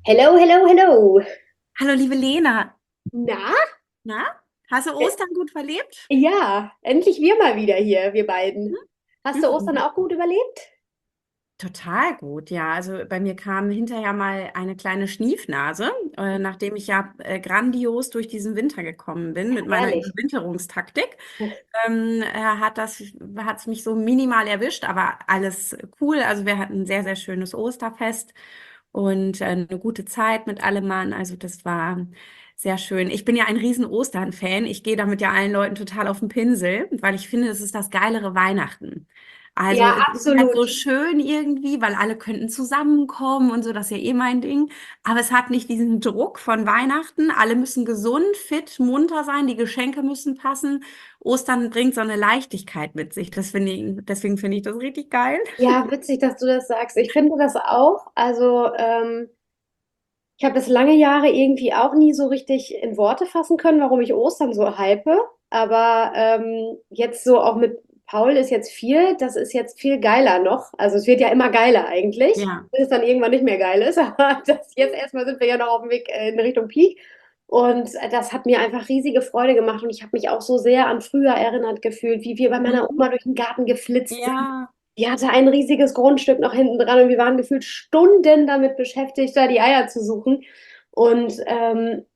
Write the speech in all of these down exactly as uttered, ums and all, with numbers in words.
Hello, hello, hello. Hallo, liebe Lena. Na? Na, hast du Äh, Ostern gut verlebt? Ja, endlich wir mal wieder hier, wir beiden. Hast du Ostern Mhm. auch gut überlebt? Total gut, ja. Also bei mir kam hinterher mal eine kleine Schniefnase, äh, nachdem ich ja äh, grandios durch diesen Winter gekommen bin mit meiner Herrlich. Überwinterungstaktik. Ähm, äh, hat das, hat es mich so minimal erwischt, aber alles cool. Also wir hatten ein sehr, sehr schönes Osterfest und äh, eine gute Zeit mit allem Mann. Also das war sehr schön. Ich bin ja ein riesen Ostern-Fan. Ich gehe damit ja allen Leuten total auf den Pinsel, weil ich finde, das ist das geilere Weihnachten. Ja, Also es ist halt so absolut. schön irgendwie, weil alle könnten zusammenkommen und so, das ist ja eh mein Ding. Aber es hat nicht diesen Druck von Weihnachten. Alle müssen gesund, fit, munter sein, die Geschenke müssen passen. Ostern bringt so eine Leichtigkeit mit sich. Das finde ich, deswegen finde ich das richtig geil. Ja, witzig, dass du das sagst. Ich finde das auch. Also, ähm, ich habe das lange Jahre irgendwie auch nie so richtig in Worte fassen können, warum ich Ostern so hype. Aber ähm, jetzt so auch mit Paul ist jetzt viel, das ist jetzt viel geiler noch. Also es wird ja immer geiler eigentlich, Ja. bis es dann irgendwann nicht mehr geil ist. Aber das, jetzt erstmal sind wir ja noch auf dem Weg äh, in Richtung Peak. Und das hat mir einfach riesige Freude gemacht. Und ich habe mich auch so sehr an früher erinnert gefühlt, wie wir bei meiner Mhm. Oma durch den Garten geflitzt sind. Ja, Die hatte ein riesiges Grundstück noch hinten dran und wir waren gefühlt Stunden damit beschäftigt, da die Eier zu suchen. Und ähm,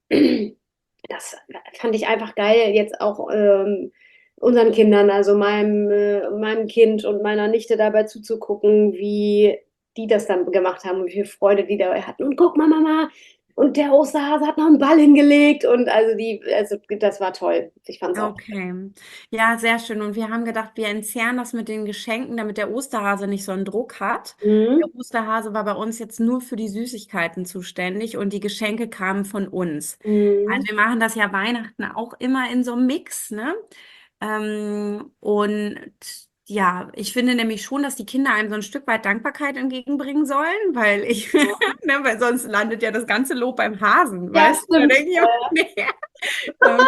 das fand ich einfach geil, jetzt auch ähm, unseren Kindern, also meinem, äh, meinem Kind und meiner Nichte dabei zuzugucken, wie die das dann gemacht haben und wie viel Freude die dabei hatten. Und guck mal, Mama, und der Osterhase hat noch einen Ball hingelegt und also die, also das war toll. Ich fand es auch toll. okay. Ja, sehr schön. Und wir haben gedacht, wir entzerren das mit den Geschenken, damit der Osterhase nicht so einen Druck hat. Mhm. Der Osterhase war bei uns jetzt nur für die Süßigkeiten zuständig und die Geschenke kamen von uns. Also Mhm. wir machen das ja Weihnachten auch immer in so einem Mix, ne? Ähm, und ja, ich finde nämlich schon, dass die Kinder einem so ein Stück weit Dankbarkeit entgegenbringen sollen, weil ich, ne, weil sonst landet ja das ganze Lob beim Hasen, Ja, weißt du? Da stimmt. denke ich, immer, nee. Ähm,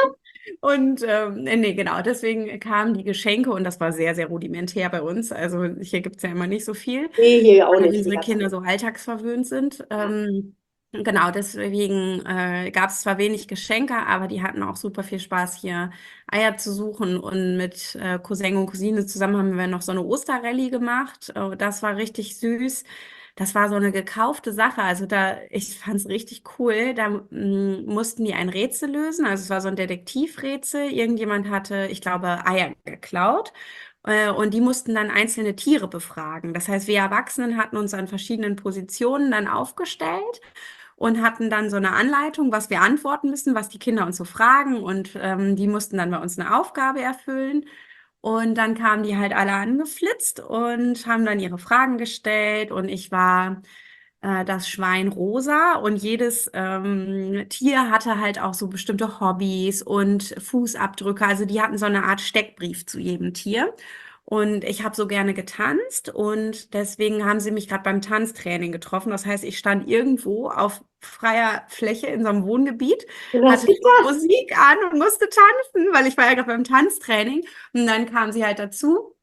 und ähm, nee, nee, genau, deswegen kamen die Geschenke und das war sehr, sehr rudimentär bei uns. Also hier gibt es ja immer nicht so viel, Nee, hier auch weil nicht, die unsere ganze Kinder Zeit. so alltagsverwöhnt sind. Ja. Ähm, genau, deswegen äh, gab es zwar wenig Geschenke, aber die hatten auch super viel Spaß, hier Eier zu suchen. Und mit äh, Cousin und Cousine zusammen haben wir noch so eine Osterrallye gemacht. Äh, das war richtig süß. Das war so eine gekaufte Sache. Also da, ich fand es richtig cool. Da mm, mussten die ein Rätsel lösen. Also es war so ein Detektivrätsel. Irgendjemand hatte, ich glaube, Eier geklaut. Äh, Und die mussten dann einzelne Tiere befragen. Das heißt, wir Erwachsenen hatten uns an verschiedenen Positionen dann aufgestellt und hatten dann so eine Anleitung, was wir antworten müssen, was die Kinder uns so fragen. Und ähm, die mussten dann bei uns eine Aufgabe erfüllen. Und dann kamen die halt alle angeflitzt und haben dann ihre Fragen gestellt. Und ich war äh, das Schwein rosa und jedes ähm, Tier hatte halt auch so bestimmte Hobbys und Fußabdrücke. Also die hatten so eine Art Steckbrief zu jedem Tier. Und ich habe so gerne getanzt und deswegen haben sie mich gerade beim Tanztraining getroffen. Das heißt, ich stand irgendwo auf freier Fläche in so einem Wohngebiet, Und hast hatte gedacht, Musik an und musste tanzen, weil ich war ja gerade beim Tanztraining. Und dann kam sie halt dazu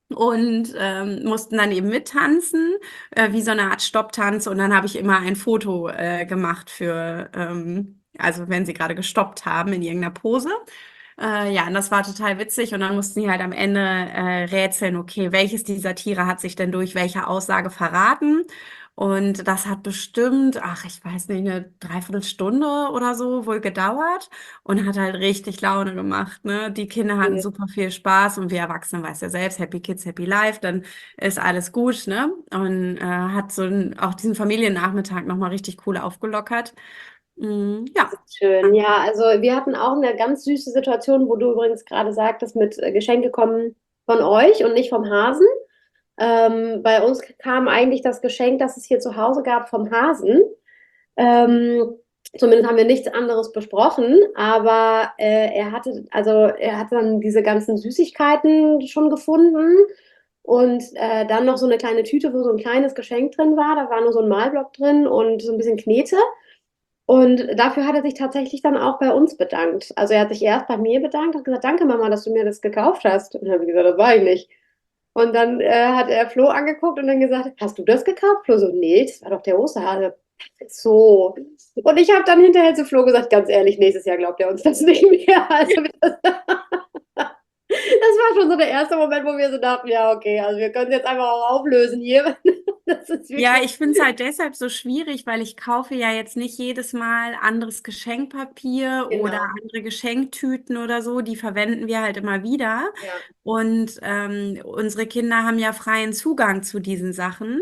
und ähm, mussten dann eben mittanzen, äh, wie so eine Art Stopptanz. Und dann habe ich immer ein Foto äh, gemacht für, ähm, also wenn sie gerade gestoppt haben in irgendeiner Pose. Äh, ja, und das war total witzig. Und dann mussten die halt am Ende äh, rätseln, okay, welches dieser Tiere hat sich denn durch welche Aussage verraten? Und das hat bestimmt, ach, ich weiß nicht, eine Dreiviertelstunde oder so wohl gedauert und hat halt richtig Laune gemacht, ne? Die Kinder hatten super viel Spaß und wir Erwachsenen, weißt ja selbst, Happy Kids, Happy Life, dann ist alles gut, ne? Und äh, hat so ein, auch diesen Familiennachmittag nochmal richtig cool aufgelockert. Mm, das ja. ist schön. Ja, also wir hatten auch eine ganz süße Situation, wo du übrigens gerade sagtest, mit äh, Geschenke kommen von euch und nicht vom Hasen. Ähm, bei uns kam eigentlich das Geschenk, das es hier zu Hause gab, vom Hasen. Ähm, Zumindest haben wir nichts anderes besprochen, aber äh, er hatte, also er hat dann diese ganzen Süßigkeiten schon gefunden und äh, dann noch so eine kleine Tüte, wo so ein kleines Geschenk drin war. Da war nur so ein Malblock drin und so ein bisschen Knete. Und dafür hat er sich tatsächlich dann auch bei uns bedankt. Also er hat sich erst bei mir bedankt und gesagt, danke Mama, dass du mir das gekauft hast. Und dann habe ich gesagt, das war ich nicht. Und dann äh, hat er Flo angeguckt und dann gesagt, hast du das gekauft? Flo so, nee, das war doch der Osterhase. So. Und ich habe dann hinterher zu Flo gesagt, ganz ehrlich, nächstes Jahr glaubt er uns das nicht mehr. Also das, das war schon so der erste Moment, wo wir so dachten, ja, okay, also wir können es jetzt einfach auch auflösen hier. Das ist Ja, wirklich, ich finde es halt deshalb so schwierig, weil ich kaufe ja jetzt nicht jedes Mal anderes Geschenkpapier oder genau. andere Geschenktüten oder so. Die verwenden wir halt immer wieder. Ja. Und ähm, unsere Kinder haben ja freien Zugang zu diesen Sachen.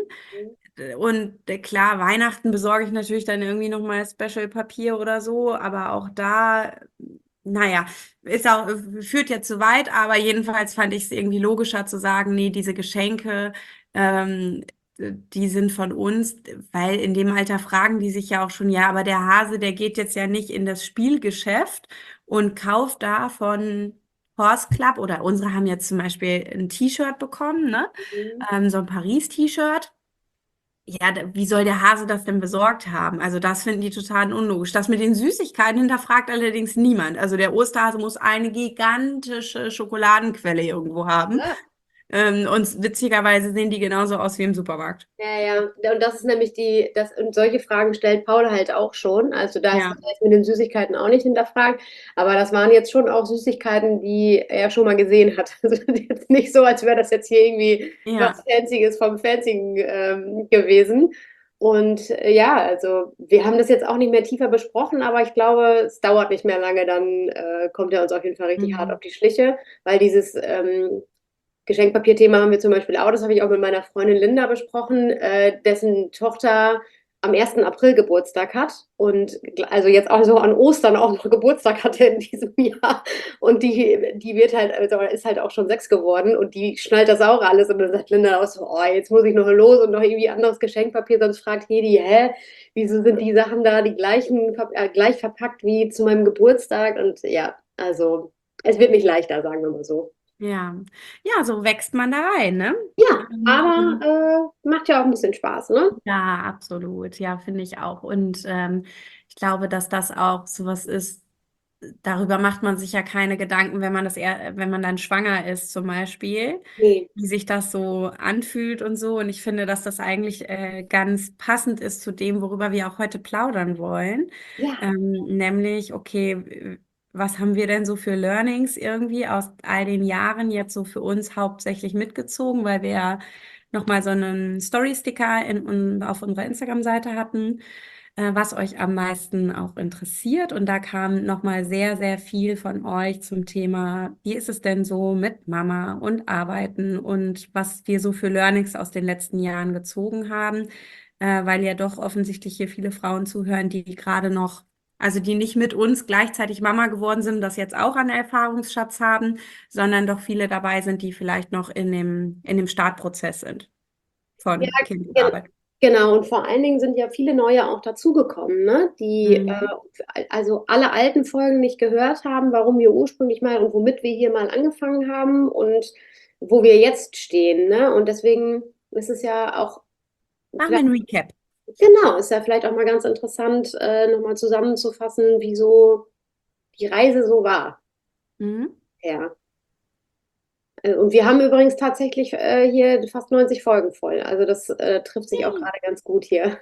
Und äh, klar, Weihnachten besorge ich natürlich dann irgendwie nochmal Special-Papier oder so, aber auch da, naja, ist auch, führt ja zu weit, aber jedenfalls fand ich es irgendwie logischer zu sagen, nee, diese Geschenke, ähm, die sind von uns, weil in dem Alter fragen die sich ja auch schon, ja, aber der Hase, der geht jetzt ja nicht in das Spielgeschäft und kauft da von Horse Club oder unsere haben jetzt zum Beispiel ein T-Shirt bekommen, ne? Mhm. Ähm, so ein Paris-T-Shirt. Ja, da- wie soll der Hase das denn besorgt haben? Also das finden die total unlogisch. Das mit den Süßigkeiten hinterfragt allerdings niemand. Also der Osterhase muss eine gigantische Schokoladenquelle irgendwo haben. Ja. Ähm, und witzigerweise sehen die genauso aus wie im Supermarkt. Ja, ja, und das ist nämlich die, das, und solche Fragen stellt Paul halt auch schon. Also da ist Ja, das jetzt mit den Süßigkeiten auch nicht hinterfragt, aber das waren jetzt schon auch Süßigkeiten, die er schon mal gesehen hat. Also jetzt nicht so, als wäre das jetzt hier irgendwie ja. was Fancyes vom Fancygen ähm, gewesen. Und äh, ja, also wir haben das jetzt auch nicht mehr tiefer besprochen, aber ich glaube, es dauert nicht mehr lange, dann äh, kommt er uns auf jeden Fall richtig hart Mhm. auf die Schliche, weil dieses ähm, Geschenkpapierthema haben wir zum Beispiel auch, das habe ich auch mit meiner Freundin Linda besprochen, äh, dessen Tochter am ersten April Geburtstag hat und also jetzt auch so an Ostern auch noch Geburtstag hatte in diesem Jahr. Und die, die wird halt, also ist halt auch schon sechs geworden und die schnallt das auch alles. Und dann sagt Linda auch so, oh, jetzt muss ich noch los und noch irgendwie anderes Geschenkpapier, sonst fragt Hedi, hä, wieso sind die Sachen da die gleichen, äh, gleich verpackt wie zu meinem Geburtstag? Und ja, also es wird nicht leichter, sagen wir mal so. Ja. Ja, so wächst man da rein, ne? Ja, Und, ähm, aber äh, macht ja auch ein bisschen Spaß, ne? ja, absolut. Ja, finde ich auch. Und ähm, ich glaube, dass das auch sowas ist, darüber macht man sich ja keine Gedanken, wenn man das eher, wenn man dann schwanger ist, zum Beispiel, Nee. wie sich das so anfühlt und so. Und ich finde, dass das eigentlich äh, ganz passend ist zu dem, worüber wir auch heute plaudern wollen. Ja. Ähm, nämlich, okay, was haben wir denn so für Learnings irgendwie aus all den Jahren jetzt so für uns hauptsächlich mitgezogen, weil wir ja nochmal so einen Story-Sticker in, in, auf unserer Instagram-Seite hatten, äh, was euch am meisten auch interessiert. Und da kam nochmal sehr, sehr viel von euch zum Thema, wie ist es denn so mit Mama und Arbeiten und was wir so für Learnings aus den letzten Jahren gezogen haben, äh, weil ja doch offensichtlich hier viele Frauen zuhören, die gerade noch, also die nicht mit uns gleichzeitig Mama geworden sind, das jetzt auch an Erfahrungsschatz haben, sondern doch viele dabei sind, die vielleicht noch in dem, in dem Startprozess sind Ja, von Kind und gen Arbeit. genau. Und vor allen Dingen sind ja viele neue auch dazugekommen, ne? Die Mhm. äh, also alle alten Folgen nicht gehört haben, warum wir ursprünglich mal und womit wir hier mal angefangen haben und wo wir jetzt stehen, ne? Und deswegen ist es ja auch Machen wir vielleicht, ein Recap. genau, ist ja vielleicht auch mal ganz interessant, äh, nochmal zusammenzufassen, wieso die Reise so war. Mhm. Ja. Äh, Und wir haben übrigens tatsächlich äh, hier fast neunzig Folgen voll. Also das äh, trifft sich auch Yay. gerade ganz gut hier.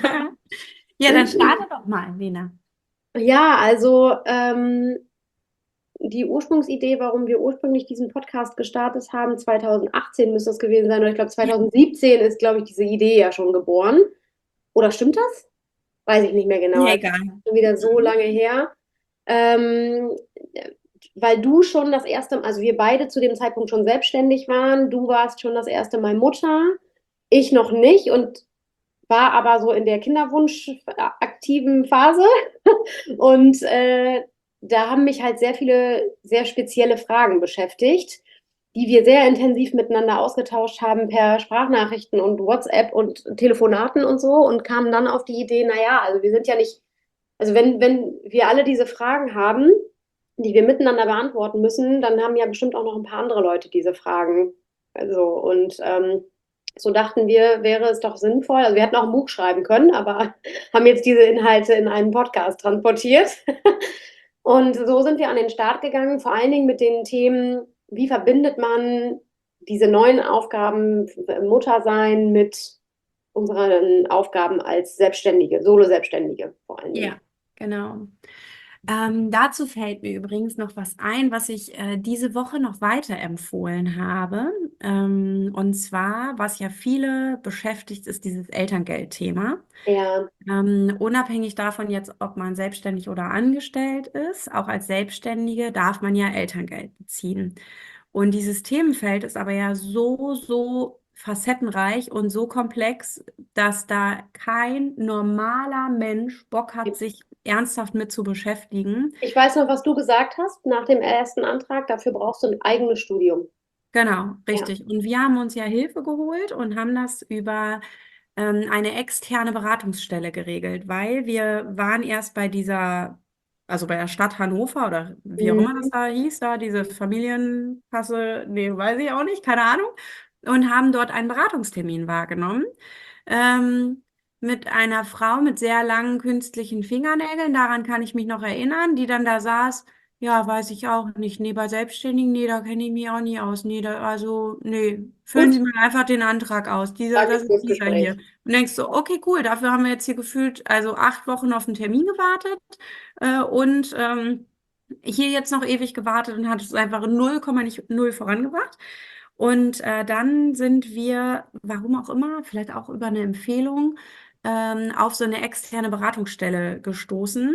Ja, dann starte doch mal, Lena. Ja, also ähm, die Ursprungsidee, warum wir ursprünglich diesen Podcast gestartet haben, zwanzig achtzehn müsste das gewesen sein, oder ich glaube zwanzig siebzehn ist, glaube ich, diese Idee ja schon geboren. Oder stimmt das? Weiß ich nicht mehr genau. Ja, Also egal. schon wieder so Mhm. lange her. Ähm, Weil du schon das erste, also wir beide zu dem Zeitpunkt schon selbstständig waren. Du warst schon das erste Mal Mutter, ich noch nicht und war aber so in der Kinderwunsch-aktiven Phase. Und äh, da haben mich halt sehr viele sehr spezielle Fragen beschäftigt, die wir sehr intensiv miteinander ausgetauscht haben per Sprachnachrichten und WhatsApp und Telefonaten und so und kamen dann auf die Idee, naja, also wir sind ja nicht, also wenn, wenn wir alle diese Fragen haben, die wir miteinander beantworten müssen, dann haben ja bestimmt auch noch ein paar andere Leute diese Fragen. Also, und ähm, so dachten wir, wäre es doch sinnvoll. Also wir hätten auch ein Buch schreiben können, aber haben jetzt diese Inhalte in einen Podcast transportiert. Und so sind wir an den Start gegangen, vor allen Dingen mit den Themen, wie verbindet man diese neuen Aufgaben, Muttersein mit unseren Aufgaben als Selbstständige, Solo-Selbstständige vor allen Dingen. Ja, genau. Ähm, dazu fällt mir übrigens noch was ein, was ich äh, diese Woche noch weiterempfohlen habe. Ähm, und zwar, was ja viele beschäftigt, ist dieses Elterngeldthema. Ja, Ähm, unabhängig davon jetzt, ob man selbstständig oder angestellt ist, auch als Selbstständige darf man ja Elterngeld beziehen. Und dieses Themenfeld ist aber ja so, so facettenreich und so komplex, dass da kein normaler Mensch Bock hat, sich ernsthaft mit zu beschäftigen. ich weiß noch, was du gesagt hast nach dem ersten Antrag. Dafür brauchst du ein eigenes Studium. Genau, Ja. richtig. Und wir haben uns ja Hilfe geholt und haben das über ähm, eine externe Beratungsstelle geregelt, weil wir waren erst bei dieser, also bei der Stadt Hannover oder wie auch immer das Mhm. da hieß, da diese Familienkasse, nee, weiß ich auch nicht, keine Ahnung, und haben dort einen Beratungstermin wahrgenommen. Ähm, mit einer Frau mit sehr langen künstlichen Fingernägeln, daran kann ich mich noch erinnern, die dann da saß. Ja, weiß ich auch nicht. Nee, bei Selbstständigen, nee, da kenne ich mich auch nie aus. Nee, da, also, nee, füllen Gut, Sie mal einfach den Antrag aus. Dieser, danke das ist fürs dieser hier. Gespräch. Und denkst du, okay, cool, dafür haben wir jetzt hier gefühlt, also acht Wochen auf einen Termin gewartet äh, und ähm, hier jetzt noch ewig gewartet und hat es einfach null Komma null vorangebracht. Und äh, dann sind wir, warum auch immer, vielleicht auch über eine Empfehlung, ähm, auf so eine externe Beratungsstelle gestoßen.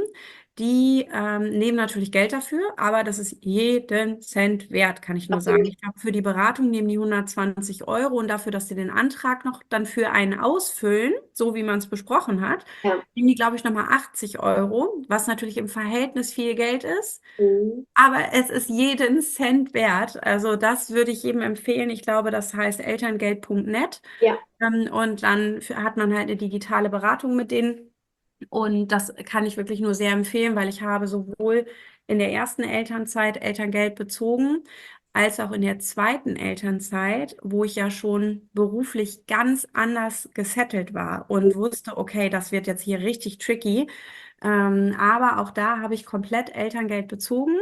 Die ähm, nehmen natürlich Geld dafür, aber das ist jeden Cent wert, kann ich nur sagen. Absolut. Ich glaube, für die Beratung nehmen die hundertzwanzig Euro und dafür, dass sie den Antrag noch dann für einen ausfüllen, so wie man es besprochen hat, Ja. nehmen die, glaube ich, nochmal achtzig Euro, was natürlich im Verhältnis viel Geld ist. Mhm. Aber es ist jeden Cent wert. Also das würde ich jedem empfehlen. Ich glaube, das heißt elterngeld punkt net. Ja. Ähm, und dann für- hat man halt eine digitale Beratung mit denen. Und das kann ich wirklich nur sehr empfehlen, weil ich habe sowohl in der ersten Elternzeit Elterngeld bezogen, als auch in der zweiten Elternzeit, wo ich ja schon beruflich ganz anders gesettelt war und wusste, okay, das wird jetzt hier richtig tricky. Ähm, aber auch da habe ich komplett Elterngeld bezogen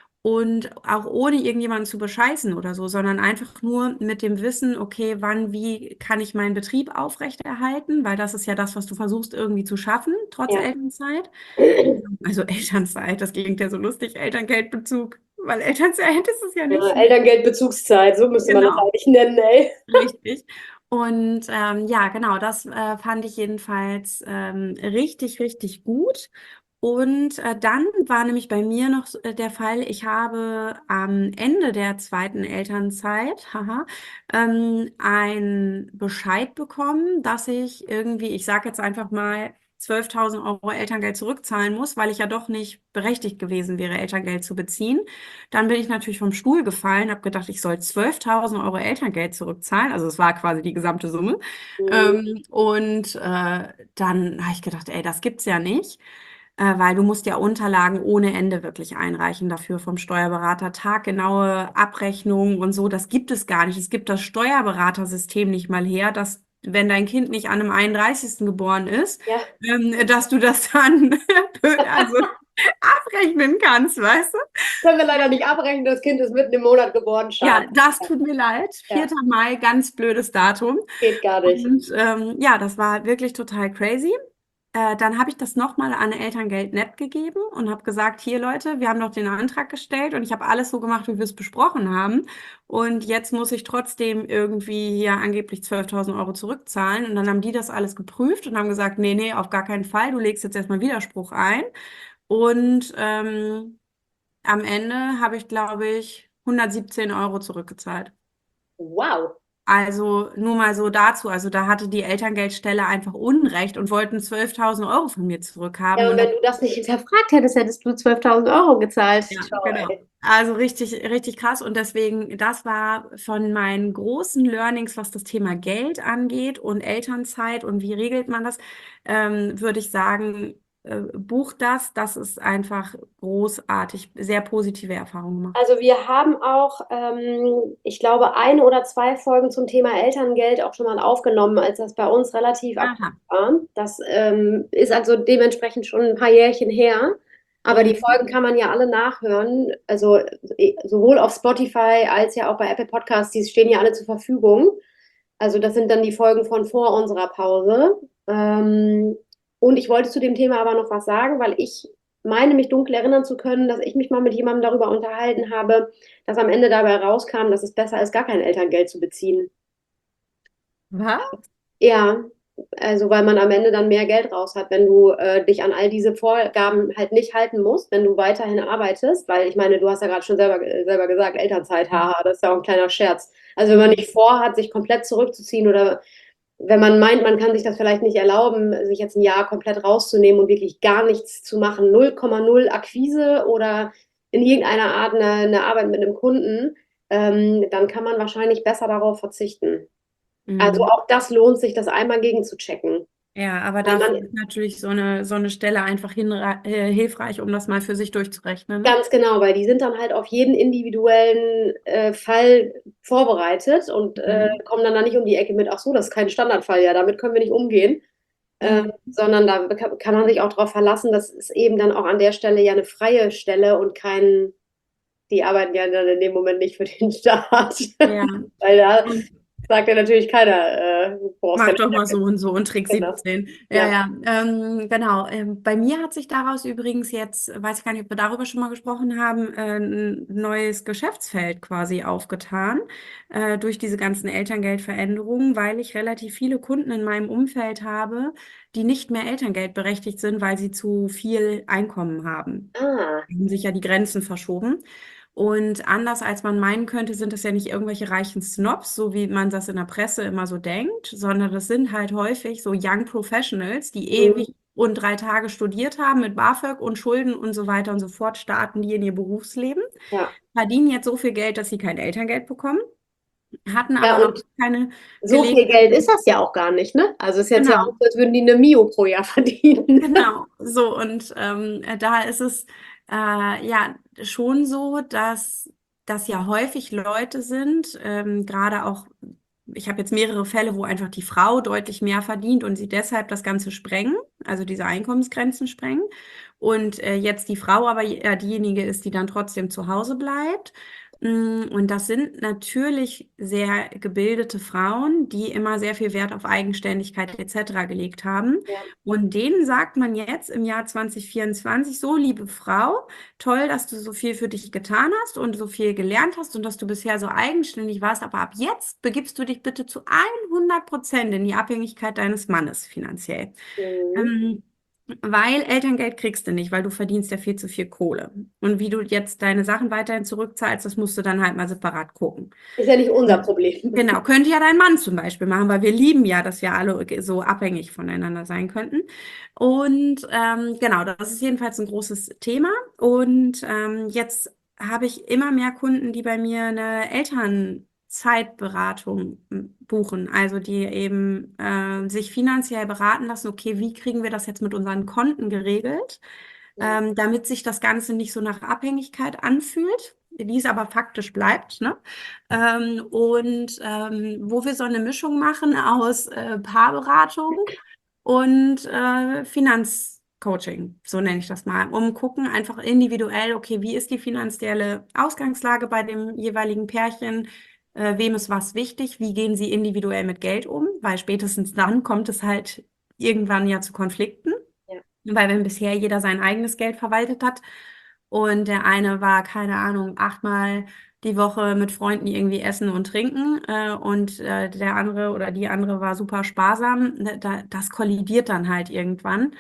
und auch ohne irgendjemanden zu bescheißen oder so, sondern einfach nur mit dem Wissen, okay, wann, wie kann ich meinen Betrieb aufrechterhalten, weil das ist ja das, was du versuchst irgendwie zu schaffen, trotz Ja. Elternzeit. Also Elternzeit, das klingt ja so lustig, Elterngeldbezug, weil Elternzeit ist es ja Ja, nicht. Elterngeldbezugszeit, so müsste man das Genau. eigentlich nennen, ey. Richtig. Und ähm, ja, genau, das äh, fand ich jedenfalls ähm, richtig, richtig gut. Und äh, dann war nämlich bei mir noch so, äh, der Fall, ich habe am Ende der zweiten Elternzeit, haha, ähm, einen Bescheid bekommen, dass ich irgendwie, ich sage jetzt einfach mal, zwölftausend Euro Elterngeld zurückzahlen muss, weil ich ja doch nicht berechtigt gewesen wäre, Elterngeld zu beziehen. Dann bin ich natürlich vom Stuhl gefallen, habe gedacht, ich soll zwölftausend Euro Elterngeld zurückzahlen. Also es war quasi die gesamte Summe. Mhm. Ähm, und äh, dann habe ich gedacht, ey, das gibt's ja nicht, äh, weil du musst ja Unterlagen ohne Ende wirklich einreichen dafür vom Steuerberater. Taggenaue Abrechnungen und so, das gibt es gar nicht. Es gibt das Steuerberatersystem nicht mal her, dass wenn dein Kind nicht an einem einunddreißigsten geboren ist, Ja, ähm, dass du das dann also abrechnen kannst, weißt du? können wir leider nicht abrechnen, das Kind ist mitten im Monat geboren, Ja, schade. das tut mir leid. Ja, vierter Mai, ganz blödes Datum. geht gar nicht. Und ähm, ja, das war wirklich total crazy. Äh, dann habe ich das nochmal an Elterngeld Net gegeben und habe gesagt, hier Leute, wir haben doch den Antrag gestellt und ich habe alles so gemacht, wie wir es besprochen haben. Und jetzt muss ich trotzdem irgendwie hier angeblich zwölftausend Euro zurückzahlen. Und dann haben die das alles geprüft und haben gesagt, nee, nee, auf gar keinen Fall, du legst jetzt erstmal Widerspruch ein. Und ähm, am Ende habe ich, glaube ich, hundertsiebzehn Euro zurückgezahlt. Wow. Also nur mal so dazu. Also da hatte die Elterngeldstelle einfach Unrecht und wollten zwölftausend Euro von mir zurückhaben. Ja, und Und das, wenn du das nicht hinterfragt hättest, hättest du zwölftausend Euro gezahlt. ja, Ciao, genau. ey. Also richtig, richtig krass. Und deswegen, das war von meinen großen Learnings, was das Thema Geld angeht und Elternzeit und wie regelt man das, ähm, würde ich sagen, äh, buch das. Das ist einfach großartig. Sehr positive Erfahrung gemacht. Also wir haben auch, ähm, ich glaube, eine oder zwei Folgen zum Thema Elterngeld auch schon mal aufgenommen, als das bei uns relativ akut Aha. war. Das ähm, ist also dementsprechend schon ein paar Jährchen her. Aber die Mhm. Folgen kann man ja alle nachhören. Also eh, sowohl auf Spotify als ja auch bei Apple Podcasts, die stehen ja alle zur Verfügung. Also das sind dann die Folgen von vor unserer Pause. Ähm, und ich wollte zu dem Thema aber noch was sagen, weil ich meine, mich dunkel erinnern zu können, dass ich mich mal mit jemandem darüber unterhalten habe, dass am Ende dabei rauskam, dass es besser ist, gar kein Elterngeld zu beziehen. Was? Ja, also weil man am Ende dann mehr Geld raus hat, wenn du äh, dich an all diese Vorgaben halt nicht halten musst, wenn du weiterhin arbeitest, weil ich meine, du hast ja gerade schon selber, äh, selber gesagt, Elternzeit, haha, das ist ja auch ein kleiner Scherz. Also wenn man nicht vorhat, sich komplett zurückzuziehen oder wenn man meint, man kann sich das vielleicht nicht erlauben, sich jetzt ein Jahr komplett rauszunehmen und wirklich gar nichts zu machen, null Komma null Akquise oder in irgendeiner Art eine, eine Arbeit mit einem Kunden, ähm, dann kann man wahrscheinlich besser darauf verzichten. Also Mhm. auch das lohnt sich, das einmal gegen zu checken. Ja, aber Weil dafür man ist natürlich so eine, so eine Stelle einfach hinra- äh, hilfreich, um das mal für sich durchzurechnen, ne? ganz genau, weil die sind dann halt auf jeden individuellen äh, Fall vorbereitet und äh, Mhm. kommen dann da nicht um die Ecke mit, ach so, das ist kein Standardfall, ja, damit können wir nicht umgehen. Äh, Mhm. sondern da kann, kann man sich auch darauf verlassen, das ist eben dann auch an der Stelle ja eine freie Stelle und kein, die arbeiten ja dann in dem Moment nicht für den Staat. Ja. Weil da Und sagt ja natürlich keiner, äh, du brauchst mach keine doch mal so Stelle. und so und Trick Genau. siebzehn. Ja, Ja. ja, ähm, genau. Ähm, bei mir hat sich daraus übrigens jetzt, weiß ich gar nicht, ob wir darüber schon mal gesprochen haben, äh, ein neues Geschäftsfeld quasi aufgetan, äh, durch diese ganzen Elterngeldveränderungen, weil ich relativ viele Kunden in meinem Umfeld habe, die nicht mehr Elterngeld berechtigt sind, weil sie zu viel Einkommen haben. Ah, Haben sich ja die Grenzen verschoben. Und anders als man meinen könnte, sind das ja nicht irgendwelche reichen Snobs, so wie man das in der Presse immer so denkt, sondern das sind halt häufig so Young Professionals, die mhm. ewig und drei Tage studiert haben mit BAföG und Schulden und so weiter und so fort, starten die in ihr Berufsleben, Ja. verdienen jetzt so viel Geld, dass sie kein Elterngeld bekommen, hatten Ja, aber noch und keine so viel Gelegenheit. Geld ist das ja auch gar nicht, ne? Also es ist jetzt ja auch Genau. so, als würden die eine Mio pro Jahr verdienen. Genau, so und ähm, äh, da ist es äh, ja schon so, dass das ja häufig Leute sind, ähm, gerade auch, ich habe jetzt mehrere Fälle, wo einfach die Frau deutlich mehr verdient und sie deshalb das Ganze sprengen, also diese Einkommensgrenzen sprengen. Und äh, jetzt die Frau aber ja diejenige ist, die dann trotzdem zu Hause bleibt. Mm, Und das sind natürlich sehr gebildete Frauen, die immer sehr viel Wert auf Eigenständigkeit et cetera gelegt haben. Ja. Und denen sagt man jetzt im Jahr zwanzig vierundzwanzig, so liebe Frau, toll, dass du so viel für dich getan hast und so viel gelernt hast und dass du bisher so eigenständig warst, aber ab jetzt begibst du dich bitte zu hundert Prozent in die Abhängigkeit deines Mannes finanziell. Mhm. Ähm, Weil Elterngeld kriegst du nicht, weil du verdienst ja viel zu viel Kohle. Und wie du jetzt deine Sachen weiterhin zurückzahlst, das musst du dann halt mal separat gucken. Ist ja nicht unser Problem. Genau, könnte ja dein Mann zum Beispiel machen, weil wir lieben ja, dass wir alle so abhängig voneinander sein könnten. Und ähm, genau, das ist jedenfalls ein großes Thema. Und ähm, jetzt habe ich immer mehr Kunden, die bei mir eine Elternzeitberatung m, buchen, also die eben äh, sich finanziell beraten lassen, okay, wie kriegen wir das jetzt mit unseren Konten geregelt, Ja. ähm, damit sich das Ganze nicht so nach Abhängigkeit anfühlt, die es aber faktisch bleibt, ne? Ähm, und ähm, wo wir so eine Mischung machen aus äh, Paarberatung und äh, Finanzcoaching, so nenne ich das mal, um gucken einfach individuell, okay, wie ist die finanzielle Ausgangslage bei dem jeweiligen Pärchen, äh, wem ist was wichtig, wie gehen sie individuell mit Geld um, weil spätestens dann kommt es halt irgendwann ja zu Konflikten. Ja. Weil wenn bisher jeder sein eigenes Geld verwaltet hat und der eine war, keine Ahnung, achtmal die Woche mit Freunden irgendwie essen und trinken äh, und äh, der andere oder die andere war super sparsam, ne, da, das kollidiert dann halt irgendwann.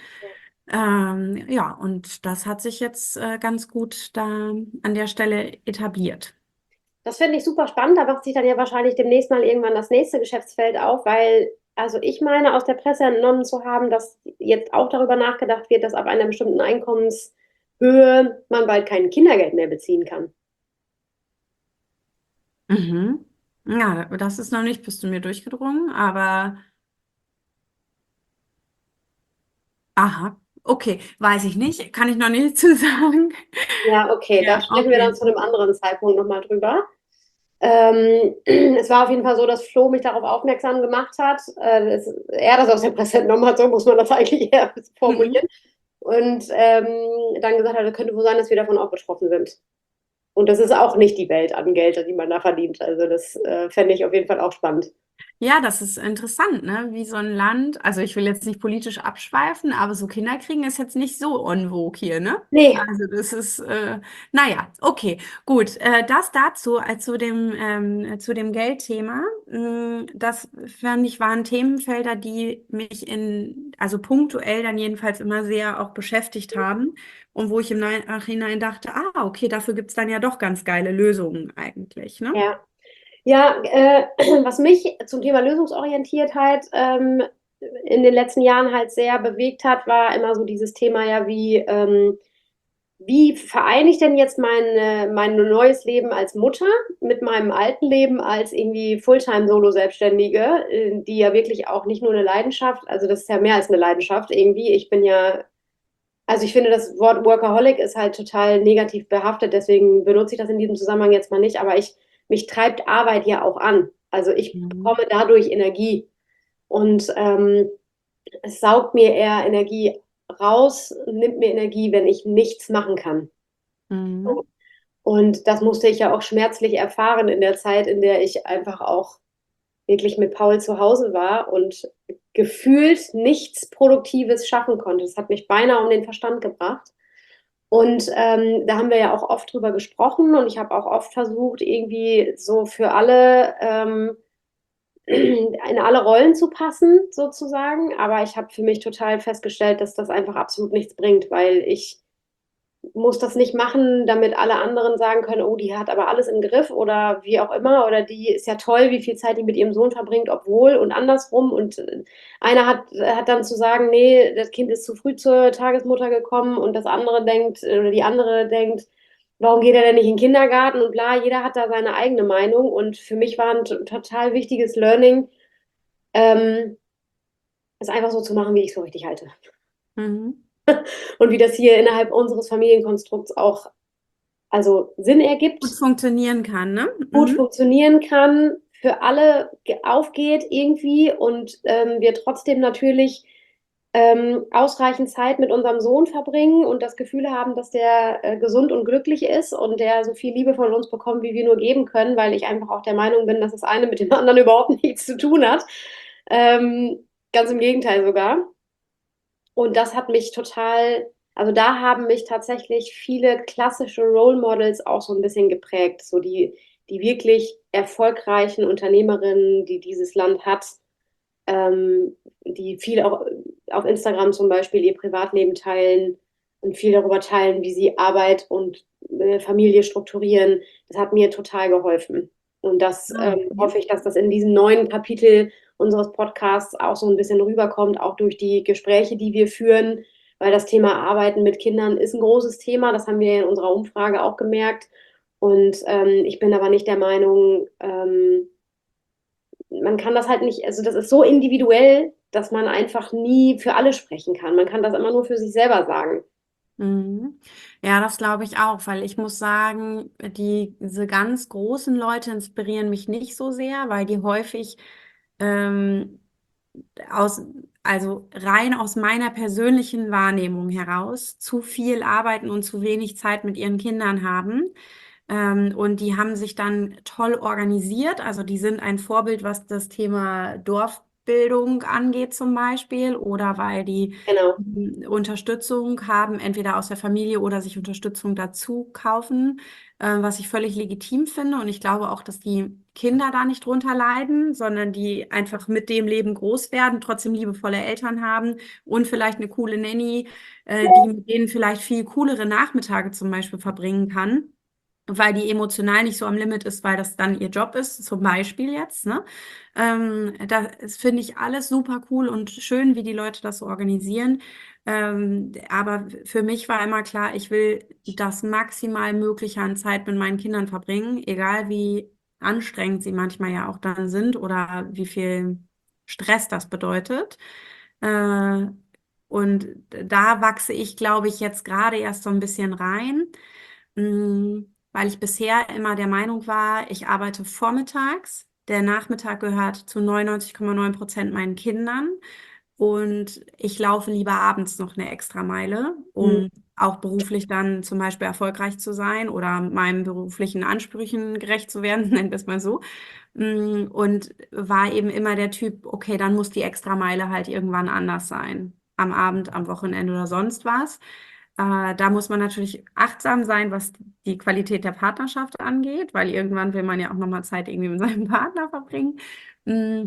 Ähm, ja, und das hat sich jetzt äh, ganz gut da an der Stelle etabliert. Das finde ich super spannend. Da macht sich dann ja wahrscheinlich demnächst mal irgendwann das nächste Geschäftsfeld auf, weil, also ich meine, aus der Presse entnommen zu haben, dass jetzt auch darüber nachgedacht wird, dass ab einer bestimmten Einkommenshöhe man bald kein Kindergeld mehr beziehen kann. Mhm. Ja, das ist noch nicht bis zu mir durchgedrungen, aber aha, okay, weiß ich nicht, kann ich noch nicht zu sagen. Ja, okay, da Ja, sprechen wir dann okay. zu einem anderen Zeitpunkt nochmal drüber. Ähm, es war auf jeden Fall so, dass Flo mich darauf aufmerksam gemacht hat. Äh, es, er das aus der Presse entnommen hat, so muss man das eigentlich eher Mhm. formulieren. Und ähm, dann gesagt hat, es könnte wohl sein, dass wir davon auch betroffen sind. Und das ist auch nicht die Welt an Geld, die man da verdient. Also das äh, fände ich auf jeden Fall auch spannend. Ja, das ist interessant, ne? Wie so ein Land, also ich will jetzt nicht politisch abschweifen, aber so Kinder kriegen ist jetzt nicht so en vogue hier, ne? Nee, Also das ist, äh, naja, okay, gut. Äh, das dazu, äh, zu dem, ähm, zu dem Geldthema, mh, das fand ich, waren Themenfelder, die mich in, also punktuell dann jedenfalls immer sehr auch beschäftigt haben und wo ich im Nachhinein dachte, ah, okay, dafür gibt es dann ja doch ganz geile Lösungen eigentlich, ne? ja. Ja, äh, was mich zum Thema Lösungsorientiertheit ähm, in den letzten Jahren halt sehr bewegt hat, war immer so dieses Thema, ja, wie, ähm, wie vereine ich denn jetzt mein, mein neues Leben als Mutter mit meinem alten Leben als irgendwie Fulltime-Solo-Selbstständige, äh, die ja wirklich auch nicht nur eine Leidenschaft, also das ist ja mehr als eine Leidenschaft irgendwie. Ich bin ja, also ich finde, das Wort Workaholic ist halt total negativ behaftet, deswegen benutze ich das in diesem Zusammenhang jetzt mal nicht, aber ich, mich treibt Arbeit ja auch an. Also ich Mhm. bekomme dadurch Energie und ähm, es saugt mir eher Energie raus, nimmt mir Energie, wenn ich nichts machen kann. Mhm. So. Und das musste ich ja auch schmerzlich erfahren in der Zeit, in der ich einfach auch wirklich mit Paul zu Hause war und gefühlt nichts Produktives schaffen konnte. Das hat mich beinahe um den Verstand gebracht. Und ähm, da haben wir ja auch oft drüber gesprochen und ich habe auch oft versucht, irgendwie so für alle ähm, in alle Rollen zu passen, sozusagen. Aber ich habe für mich total festgestellt, dass das einfach absolut nichts bringt, weil ich muss das nicht machen, damit alle anderen sagen können, oh, die hat aber alles im Griff oder wie auch immer. Oder die ist ja toll, wie viel Zeit die mit ihrem Sohn verbringt, obwohl und andersrum. Und äh, einer hat, hat dann zu sagen, nee, das Kind ist zu früh zur Tagesmutter gekommen und das andere denkt, oder die andere denkt, warum geht er denn nicht in den Kindergarten und bla, jeder hat da seine eigene Meinung. Und für mich war ein t- total wichtiges Learning, ähm, es einfach so zu machen, wie ich es für richtig halte. Mhm. Und wie das hier innerhalb unseres Familienkonstrukts auch also Sinn Gut ergibt, funktionieren kann, ne? gut Mhm. funktionieren kann, für alle ge- aufgeht irgendwie und ähm, wir trotzdem natürlich ähm, ausreichend Zeit mit unserem Sohn verbringen und das Gefühl haben, dass der äh, gesund und glücklich ist und der so viel Liebe von uns bekommt, wie wir nur geben können, weil ich einfach auch der Meinung bin, dass das eine mit dem anderen überhaupt nichts zu tun hat. Ähm, ganz im Gegenteil sogar. Und das hat mich total, also da haben mich tatsächlich viele klassische Role Models auch so ein bisschen geprägt, so die, die wirklich erfolgreichen Unternehmerinnen, die dieses Land hat, ähm, die viel auch auf Instagram zum Beispiel ihr Privatleben teilen und viel darüber teilen, wie sie Arbeit und äh, Familie strukturieren. Das hat mir total geholfen. Und das Ah, ähm, okay. hoffe ich, dass das in diesem neuen Kapitel unseres Podcasts auch so ein bisschen rüberkommt, auch durch die Gespräche, die wir führen, weil das Thema Arbeiten mit Kindern ist ein großes Thema. Das haben wir in unserer Umfrage auch gemerkt. Und ähm, ich bin aber nicht der Meinung, ähm, man kann das halt nicht, also das ist so individuell, dass man einfach nie für alle sprechen kann. Man kann das immer nur für sich selber sagen. Mhm. Ja, das glaube ich auch, weil ich muss sagen, die, diese ganz großen Leute inspirieren mich nicht so sehr, weil die häufig ähm, aus, also rein aus meiner persönlichen Wahrnehmung heraus zu viel arbeiten und zu wenig Zeit mit ihren Kindern haben. Ähm, und die haben sich dann toll organisiert. Also die sind ein Vorbild, was das Thema Dorfbildung angeht zum Beispiel, oder weil die Genau. mm, Unterstützung haben, entweder aus der Familie oder sich Unterstützung dazu kaufen, äh, was ich völlig legitim finde. Und ich glaube auch, dass die Kinder da nicht drunter leiden, sondern die einfach mit dem Leben groß werden, trotzdem liebevolle Eltern haben und vielleicht eine coole Nanny, äh, die mit denen vielleicht viel coolere Nachmittage zum Beispiel verbringen kann, weil die emotional nicht so am Limit ist, weil das dann ihr Job ist, zum Beispiel jetzt, ne? Ähm, das finde ich alles super cool und schön, wie die Leute das so organisieren. Ähm, aber für mich war immer klar, ich will das maximal Mögliche an Zeit mit meinen Kindern verbringen, egal wie anstrengend sie manchmal ja auch dann sind oder wie viel Stress das bedeutet. Äh, und da wachse ich, glaube ich, jetzt gerade erst so ein bisschen rein. Mm, weil ich bisher immer der Meinung war, ich arbeite vormittags. Der Nachmittag gehört zu neunundneunzig Komma neun Prozent meinen Kindern. und ich laufe lieber abends noch eine extra Meile, Mhm. um auch beruflich dann zum Beispiel erfolgreich zu sein oder meinen beruflichen Ansprüchen gerecht zu werden, nennen wir es mal so. Mm, Und war eben immer der Typ, okay, dann muss die Extrameile halt irgendwann anders sein. Am Abend, am Wochenende oder sonst was. Äh, da muss man natürlich achtsam sein, was die Qualität der Partnerschaft angeht, weil irgendwann will man ja auch nochmal Zeit irgendwie mit seinem Partner verbringen. Mm,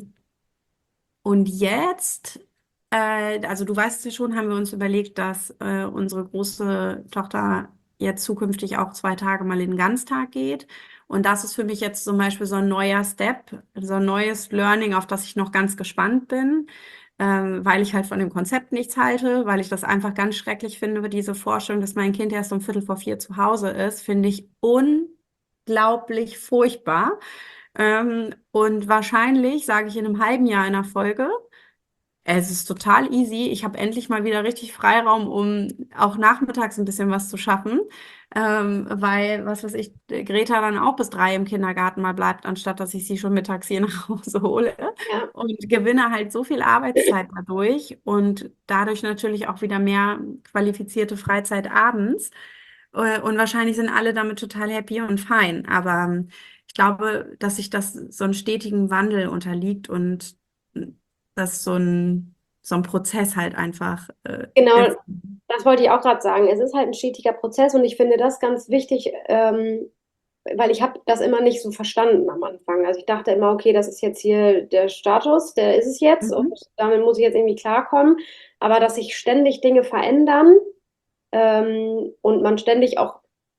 Und jetzt, äh, also du weißt es ja schon, haben wir uns überlegt, dass äh, unsere große Tochter jetzt zukünftig auch zwei Tage mal in den Ganztag geht. Und das ist für mich jetzt zum Beispiel so ein neuer Step, so ein neues Learning, auf das ich noch ganz gespannt bin, ähm, weil ich halt von dem Konzept nichts halte, weil ich das einfach ganz schrecklich finde, diese Vorstellung, dass mein Kind erst um Viertel vor vier zu Hause ist, finde ich unglaublich furchtbar. Ähm, und wahrscheinlich sage ich in einem halben Jahr in der Folge, es ist total easy. Ich habe endlich mal wieder richtig Freiraum, um auch nachmittags ein bisschen was zu schaffen. Ähm, weil, was weiß ich, Greta dann auch bis drei im Kindergarten mal bleibt, anstatt dass ich sie schon mittags hier nach Hause hole. Ja, Und gewinne halt so viel Arbeitszeit dadurch und dadurch natürlich auch wieder mehr qualifizierte Freizeit abends. Äh, Und wahrscheinlich sind alle damit total happy und fein. Aber ähm, ich glaube, dass sich das so einen stetigen Wandel unterliegt und dass so ein, so ein Prozess halt einfach äh, genau, ist. das wollte ich auch gerade sagen. Es ist halt ein stetiger Prozess und ich finde das ganz wichtig, ähm, weil ich habe das immer nicht so verstanden am Anfang. Also ich dachte immer, okay, das ist jetzt hier der Status, der ist es jetzt und Mhm. damit muss ich jetzt irgendwie klarkommen. Aber dass sich ständig Dinge verändern ähm, und man ständig auch,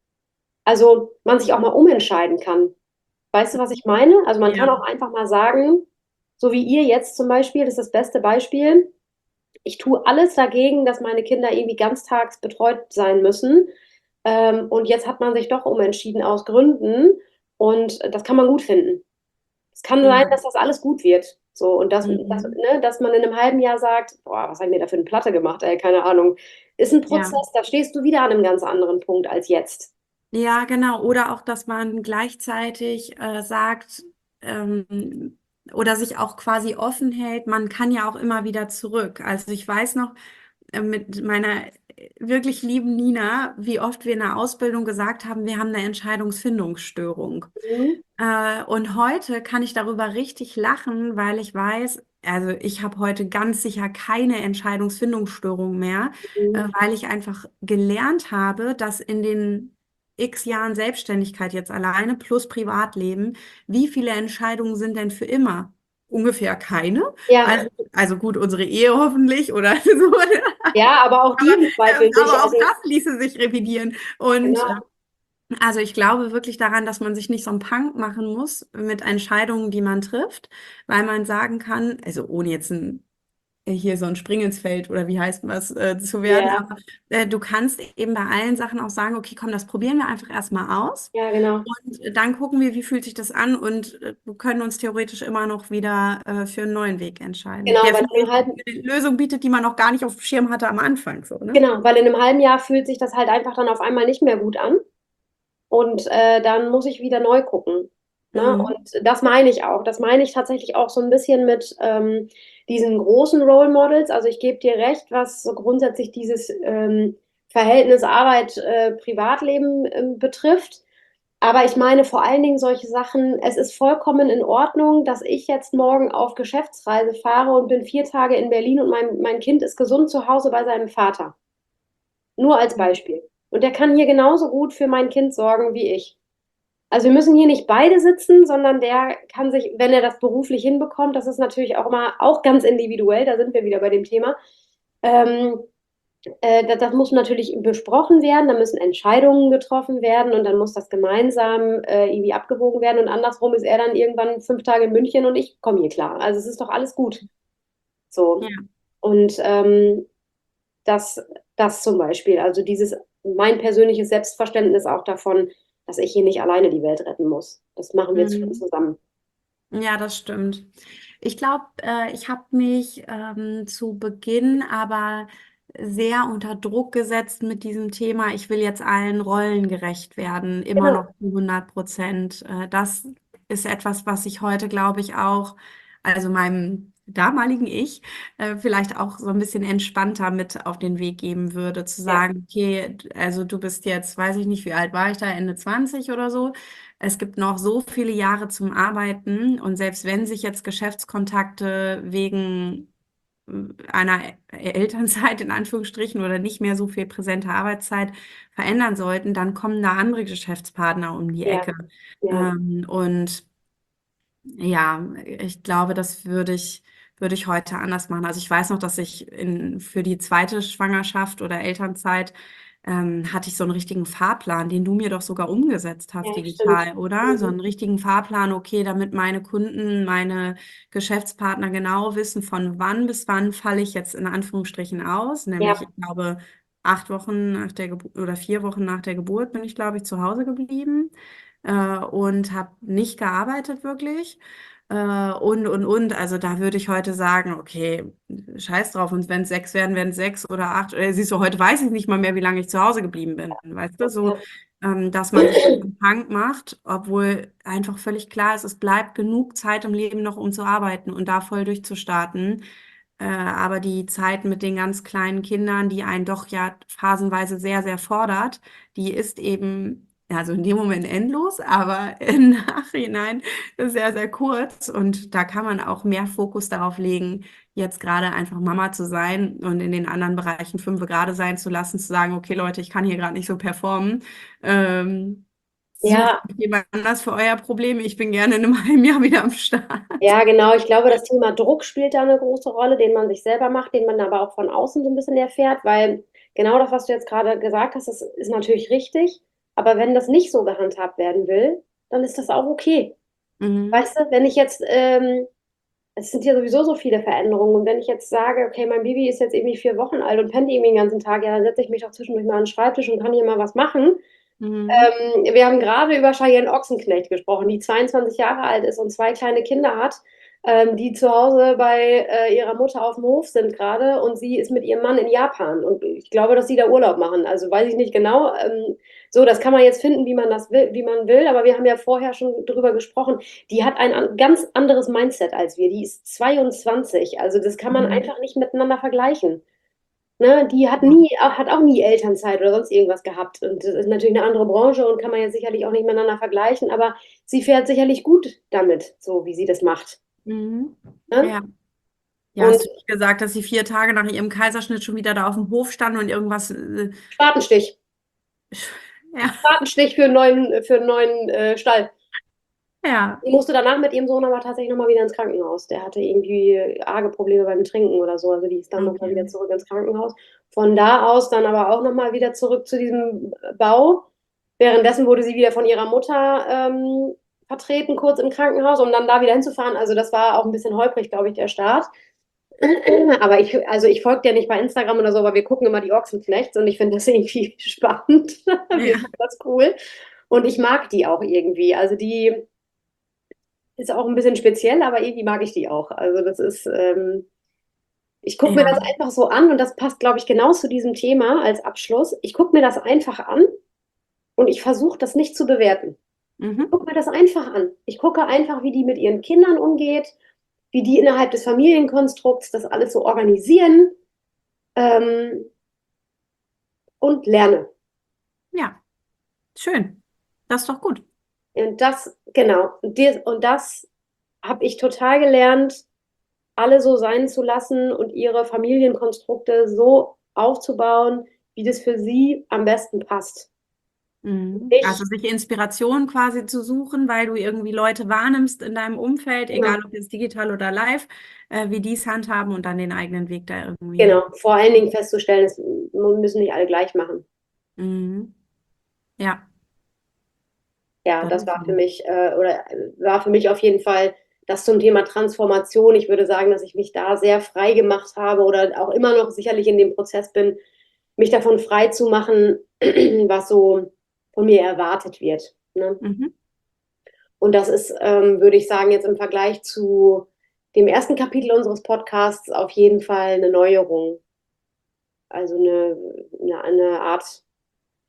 also man sich auch mal umentscheiden kann. Weißt du, was ich meine? Also man kann Ja. auch einfach mal sagen, so wie ihr jetzt zum Beispiel, das ist das beste Beispiel. Ich tue alles dagegen, dass meine Kinder irgendwie ganztags betreut sein müssen. Ähm, und jetzt hat man sich doch umentschieden aus Gründen. Und das kann man gut finden. Es kann sein, Ja. dass das alles gut wird. So, und dass, dass, Mhm. ne, dass man in einem halben Jahr sagt, boah, was habe ich mir da für eine Platte gemacht, ey, keine Ahnung. Ist ein Ja. Prozess, da stehst du wieder an einem ganz anderen Punkt als jetzt. Ja, genau. Oder auch, dass man gleichzeitig äh, sagt, ähm, oder sich auch quasi offen hält, man kann ja auch immer wieder zurück. Also ich weiß noch, äh, mit meiner wirklich lieben Nina, wie oft wir in der Ausbildung gesagt haben, wir haben eine Entscheidungsfindungsstörung. Mhm. Äh, und heute kann ich darüber richtig lachen, weil ich weiß, also ich habe heute ganz sicher keine Entscheidungsfindungsstörung mehr, Mhm. äh, weil ich einfach gelernt habe, dass in den X Jahren Selbstständigkeit jetzt alleine plus Privatleben, wie viele Entscheidungen sind denn für immer? Ungefähr keine. Ja, Also, also gut, unsere Ehe hoffentlich oder so. ja, aber auch die Aber, im ähm, Zweifel nicht. aber auch Also, das ließe sich revidieren. Und äh, genau. also ich glaube wirklich daran, dass man sich nicht so einen Punk machen muss mit Entscheidungen, die man trifft, weil man sagen kann, also ohne jetzt ein, äh, hier so ein Spring ins Feld oder wie heißt was äh, zu werden, Ja, aber äh, du kannst eben bei allen Sachen auch sagen, okay, komm, das probieren wir einfach erstmal aus ja, genau. und äh, dann gucken wir, wie fühlt sich das an und äh, wir können uns theoretisch immer noch wieder äh, für einen neuen Weg entscheiden, Genau, der weil in vielleicht einem auch halben, eine Lösung bietet, die man noch gar nicht auf dem Schirm hatte am Anfang, so, ne? genau, weil in einem halben Jahr fühlt sich das halt einfach dann auf einmal nicht mehr gut an. Und äh, dann muss ich wieder neu gucken. Ne? Mhm. Und das meine ich auch. Das meine ich tatsächlich auch so ein bisschen mit ähm, diesen großen Role Models. Also ich gebe dir recht, was so grundsätzlich dieses ähm, Verhältnis Arbeit-Privatleben ähm, betrifft. Aber ich meine vor allen Dingen solche Sachen, es ist vollkommen in Ordnung, dass ich jetzt morgen auf Geschäftsreise fahre und bin vier Tage in Berlin und mein, mein Kind ist gesund zu Hause bei seinem Vater. Nur als Beispiel. Und der kann hier genauso gut für mein Kind sorgen wie ich. Also wir müssen hier nicht beide sitzen, sondern der kann sich, wenn er das beruflich hinbekommt, das ist natürlich auch immer auch ganz individuell, da sind wir wieder bei dem Thema. Ähm, äh, das, das muss natürlich besprochen werden, da müssen Entscheidungen getroffen werden und dann muss das gemeinsam äh, irgendwie abgewogen werden und andersrum ist er dann irgendwann fünf Tage in München und ich komme hier klar. Also es ist doch alles gut. Ja. So. Und ähm, das, das zum Beispiel, also dieses, mein persönliches Selbstverständnis auch davon, dass ich hier nicht alleine die Welt retten muss. Das machen wir zu- Mhm. zusammen. Ja, das stimmt. Ich glaube, äh, ich habe mich ähm, zu Beginn aber sehr unter Druck gesetzt mit diesem Thema. Ich will jetzt allen Rollen gerecht werden, immer noch Genau. zu hundert Prozent. Äh, das ist etwas, was ich heute, glaube ich, auch, also meinem damaligen Ich äh, vielleicht auch so ein bisschen entspannter mit auf den Weg geben würde, zu Ja, sagen, okay, d- also du bist jetzt, weiß ich nicht, wie alt war ich da, Ende zwanzig oder so. Es gibt noch so viele Jahre zum Arbeiten und selbst wenn sich jetzt Geschäftskontakte wegen äh, einer E- Elternzeit in Anführungsstrichen oder nicht mehr so viel präsente Arbeitszeit verändern sollten, dann kommen da andere Geschäftspartner um die ja, Ecke. ja, Ähm, und ja, ich glaube, das würde ich, würde ich heute anders machen. Also ich weiß noch, dass ich in, für die zweite Schwangerschaft oder Elternzeit ähm, hatte ich so einen richtigen Fahrplan, den du mir doch sogar umgesetzt hast ja, stimmt. digital, oder? So Mhm. einen richtigen Fahrplan, okay, damit meine Kunden, meine Geschäftspartner genau wissen, von wann bis wann falle ich jetzt in Anführungsstrichen aus. Nämlich, Ja, ich glaube, acht Wochen nach der Geburt oder vier Wochen nach der Geburt bin ich, glaube ich, zu Hause geblieben äh, und habe nicht gearbeitet wirklich. Äh, und, und, und. Also da würde ich heute sagen, okay, scheiß drauf. Und wenn es sechs werden, werden es sechs oder acht. Äh, siehst du, heute weiß ich nicht mal mehr, wie lange ich zu Hause geblieben bin. Weißt du, so, ja, ähm, dass man sich davon krank macht, obwohl einfach völlig klar ist, es bleibt genug Zeit im Leben noch, um zu arbeiten und da voll durchzustarten. Äh, aber die Zeit mit den ganz kleinen Kindern, die einen doch ja phasenweise sehr, sehr fordert, die ist eben, also in dem Moment endlos, aber im Nachhinein sehr, sehr kurz. Und da kann man auch mehr Fokus darauf legen, jetzt gerade einfach Mama zu sein und in den anderen Bereichen fünf gerade sein zu lassen, zu sagen, okay, Leute, ich kann hier gerade nicht so performen. Ähm, sucht ja, jemand anders für euer Problem. Ich bin gerne in einem halben Jahr wieder am Start. ja, genau. Ich glaube, das Thema Druck spielt da eine große Rolle, den man sich selber macht, den man aber auch von außen so ein bisschen erfährt, weil genau das, was du jetzt gerade gesagt hast, das ist natürlich richtig. Aber wenn das nicht so gehandhabt werden will, dann ist das auch okay. Mhm. Weißt du, wenn ich jetzt, ähm, es sind ja sowieso so viele Veränderungen und wenn ich jetzt sage, okay, mein Baby ist jetzt irgendwie vier Wochen alt und pennt irgendwie den ganzen Tag, ja, dann setze ich mich doch zwischendurch mal an den Schreibtisch und kann hier mal was machen. Mhm. Ähm, wir haben gerade über Cheyenne Ochsenknecht gesprochen, die zweiundzwanzig Jahre alt ist und zwei kleine Kinder hat, ähm, die zu Hause bei äh, ihrer Mutter auf dem Hof sind gerade und sie ist mit ihrem Mann in Japan und ich glaube, dass sie da Urlaub machen. Also weiß ich nicht genau. Ähm, so, das kann man jetzt finden, wie man das will, wie man will, aber wir haben ja vorher schon drüber gesprochen. Die hat ein an, ganz anderes Mindset als wir. Die ist zweiundzwanzig. Also das kann man Mhm. einfach nicht miteinander vergleichen. Ne, die hat Ja. nie, hat auch nie Elternzeit oder sonst irgendwas gehabt. Und das ist natürlich eine andere Branche und kann man jetzt sicherlich auch nicht miteinander vergleichen, aber sie fährt sicherlich gut damit, so wie sie das macht. Mhm. Ne? Ja. Ja, Und hast du nicht gesagt, dass sie vier Tage nach ihrem Kaiserschnitt schon wieder da auf dem Hof stand und irgendwas. Äh, Spatenstich. ja, Spatenstich für einen neuen, für einen neuen äh, Stall. ja, Sie musste danach mit ihrem Sohn aber tatsächlich nochmal wieder ins Krankenhaus. Der hatte irgendwie arge Probleme beim Trinken oder so. Also die ist dann nochmal wieder okay. zurück ins Krankenhaus. Von da aus dann aber auch nochmal wieder zurück zu diesem Bau. Währenddessen wurde sie wieder von ihrer Mutter ähm, vertreten, kurz im Krankenhaus, um dann da wieder hinzufahren. Also das war auch ein bisschen holprig, glaube ich, der Start. Aber ich, also ich folge dir nicht bei Instagram oder so, aber wir gucken immer die Ochsenknechts und ich finde das irgendwie spannend. Wir Ja. finden das cool. Und ich mag die auch irgendwie. Also die ist auch ein bisschen speziell, aber irgendwie mag ich die auch. Also das ist, ähm, ich gucke mir Ja. das einfach so an und das passt, glaube ich, genau zu diesem Thema als Abschluss. Ich gucke mir das einfach an und ich versuche das nicht zu bewerten. Mhm. Guck mir das einfach an. Ich gucke einfach, wie die mit ihren Kindern umgeht, wie die innerhalb des Familienkonstrukts das alles so organisieren, ähm, und lerne. Ja, schön. Das ist doch gut. Und das, genau, und, dir, und das habe ich total gelernt, alle so sein zu lassen und ihre Familienkonstrukte so aufzubauen, wie das für sie am besten passt. Mhm. Also Ich, sich Inspiration quasi zu suchen, weil du irgendwie Leute wahrnimmst in deinem Umfeld, genau, egal ob jetzt digital oder live, äh, wie die es handhaben und dann den eigenen Weg da irgendwie. genau, vor allen Dingen festzustellen, es müssen nicht alle gleich machen. Mhm. Ja, Ja, das das ist war für so. mich, äh, oder äh, war für mich auf jeden Fall das zum Thema Transformation. Ich würde sagen, dass ich mich da sehr frei gemacht habe oder auch immer noch sicherlich in dem Prozess bin, mich davon frei zu machen, was so von mir erwartet wird. Ne? Mhm. Und das ist, ähm, würde ich sagen, jetzt im Vergleich zu dem ersten Kapitel unseres Podcasts auf jeden Fall eine Neuerung. Also eine, eine, eine Art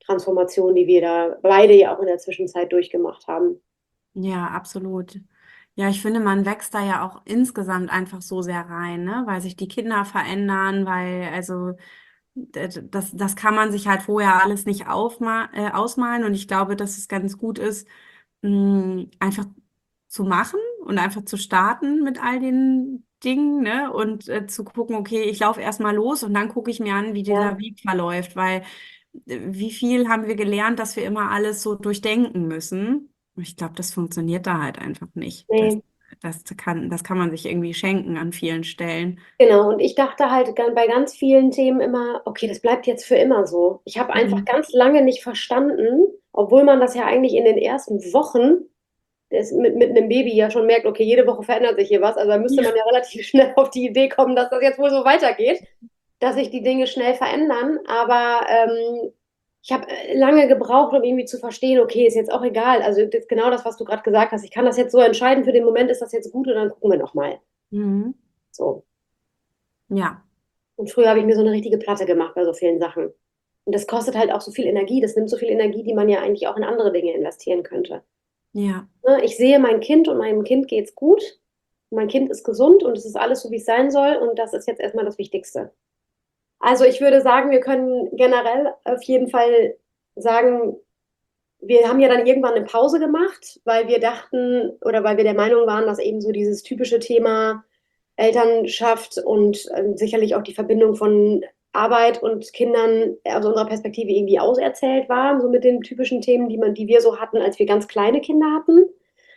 Transformation, die wir da beide ja auch in der Zwischenzeit durchgemacht haben. Ja, absolut. Ja, ich finde, man wächst da ja auch insgesamt einfach so sehr rein, ne? Weil sich die Kinder verändern, weil, also, d- d- das, das kann man sich halt vorher alles nicht aufma äh, ausmalen. Und ich glaube, dass es ganz gut ist, mh, einfach zu machen und einfach zu starten mit all den Dingen, ne? Und äh, zu gucken, okay, ich laufe erstmal los und dann gucke ich mir an, wie dieser Ja, Weg verläuft, weil äh, wie viel haben wir gelernt, dass wir immer alles so durchdenken müssen? Und ich glaube, das funktioniert da halt einfach nicht. Das, nee. das kann, das kann man sich irgendwie schenken an vielen Stellen. Genau, und ich dachte halt gan- bei ganz vielen Themen immer, okay, das bleibt jetzt für immer so. Ich habe einfach Mhm. ganz lange nicht verstanden, obwohl man das ja eigentlich in den ersten Wochen des, mit, mit einem Baby ja schon merkt, okay, jede Woche verändert sich hier was. Also da müsste man Ja. ja relativ schnell auf die Idee kommen, dass das jetzt wohl so weitergeht, dass sich die Dinge schnell verändern. Aber ähm, ich habe lange gebraucht, um irgendwie zu verstehen, okay, ist jetzt auch egal. Also das ist genau das, was du gerade gesagt hast. Ich kann das jetzt so entscheiden, für den Moment ist das jetzt gut und dann gucken wir nochmal. Mhm. So. Ja, Und früher habe ich mir so eine richtige Platte gemacht bei so vielen Sachen. Und das kostet halt auch so viel Energie. Das nimmt so viel Energie, die man ja eigentlich auch in andere Dinge investieren könnte. ja, Ne, ich sehe mein Kind und meinem Kind geht's gut. Mein Kind ist gesund und es ist alles so, wie es sein soll. Und das ist jetzt erstmal das Wichtigste. Also ich würde sagen, wir können generell auf jeden Fall sagen, wir haben ja dann irgendwann eine Pause gemacht, weil wir dachten oder weil wir der Meinung waren, dass eben so dieses typische Thema Elternschaft und ähm, sicherlich auch die Verbindung von Arbeit und Kindern aus unserer Perspektive irgendwie auserzählt war, so mit den typischen Themen, die man, die wir so hatten, als wir ganz kleine Kinder hatten.